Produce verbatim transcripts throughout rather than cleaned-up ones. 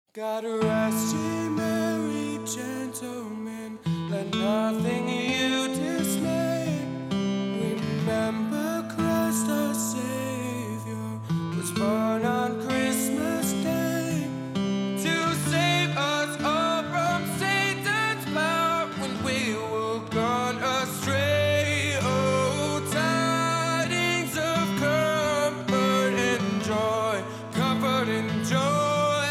God rest ye merry gentlemen, let nothing you dismay. Remember Christ our Savior was born on Christmas Day to save us all from Satan's power when we were gone astray. Oh, tidings of comfort and joy, comfort and joy.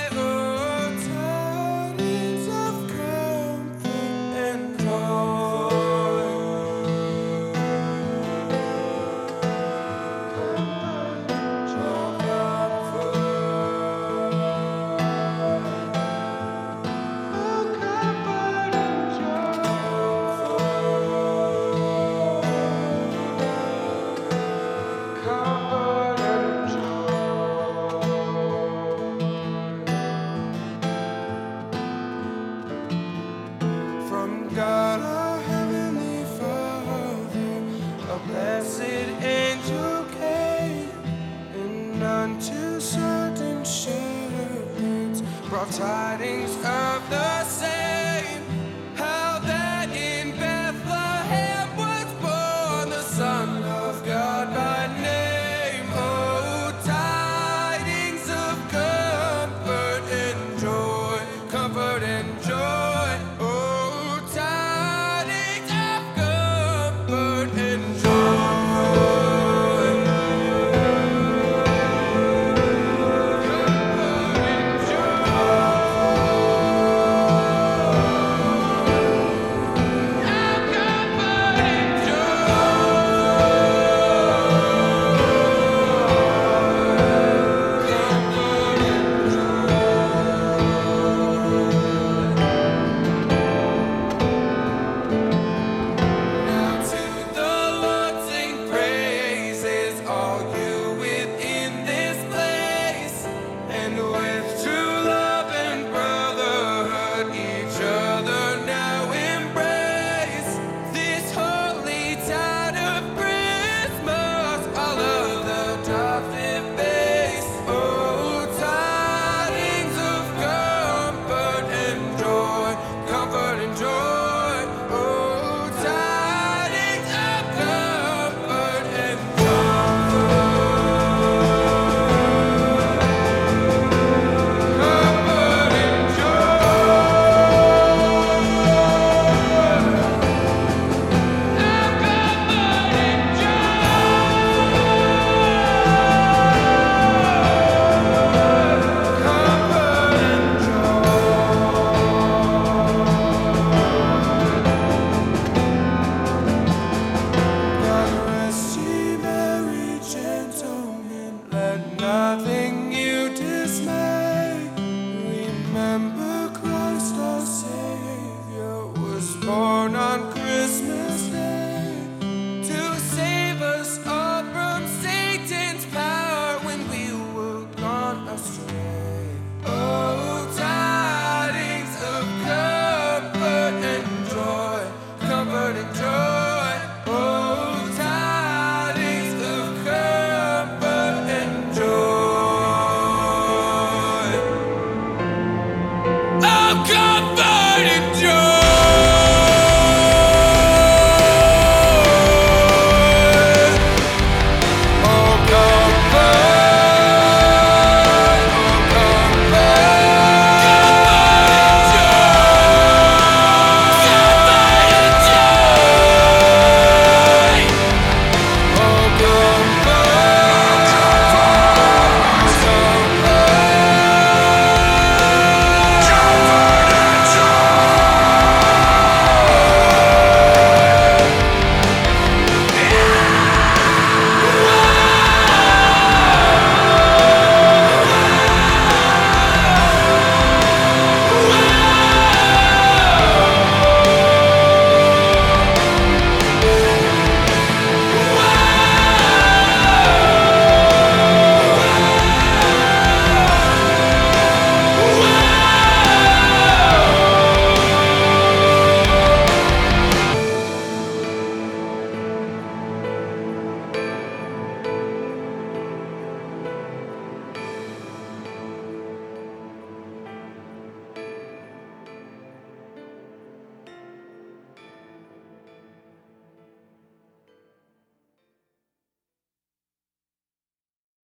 God our heavenly Father, a blessed angel came, and unto certain shepherds brought tidings of the same, how that in Bethlehem was born the Son of God by name. Oh, tidings of comfort and joy, comfort and joy. Nothing you dismay. Remember Christ our Savior was born on Christmas Day to save us all from Satan's power when we were gone astray. Oh, tidings of comfort and joy, comfort and joy. Comfort and joy.